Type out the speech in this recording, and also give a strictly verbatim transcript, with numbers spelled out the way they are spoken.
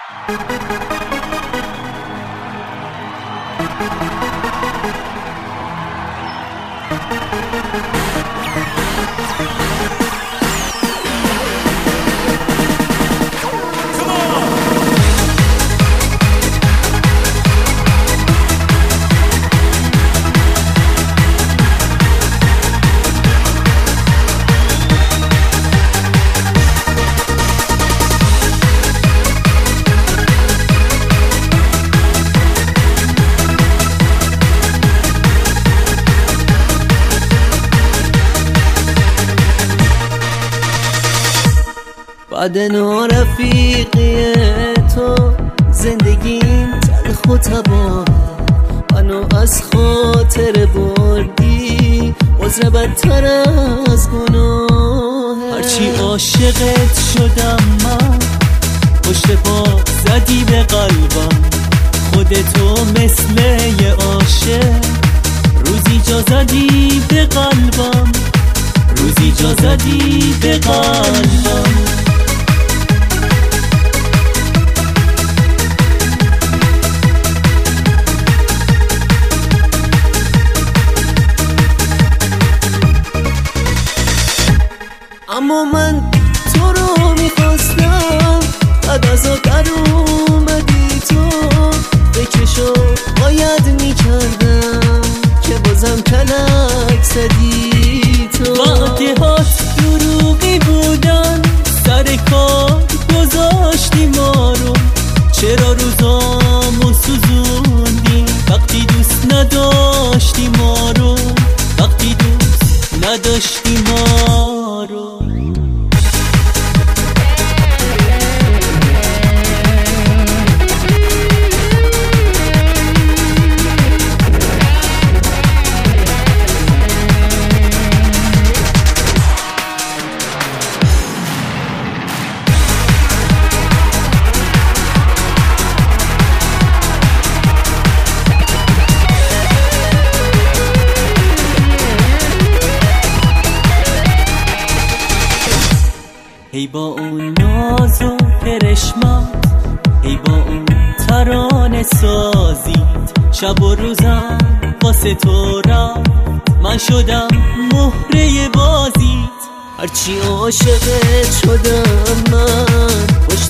بعد نارفیقی تو زندگیم تلخ و تباه، منو از خاطر بردی عذر بدتر از گناه. هرچی عاشقت شدم من، پشت پا زدی به قلبم، خودتو مثل یه عاشق روزی جا زدی به قلبم، روزی جا زدی به قلبم. اما من تو رو میخواستم، بعد از آخر اومدی تو، فکرشو باید میکردم که بازم کلک زدی تو. وعده هات دروغی بودن، سر کار گذاشتی ما رو، چرا روزامو سوزوندی وقتی دوست نداشتی ما رو، وقتی دوست نداشتی ما رو. ای با اون ناز و کرشمات، ای با اون ترانه سازید، شب و روزم واسه تو رفت، من شدم مهره بازیت. هرچی عاشقت شدم من، پشت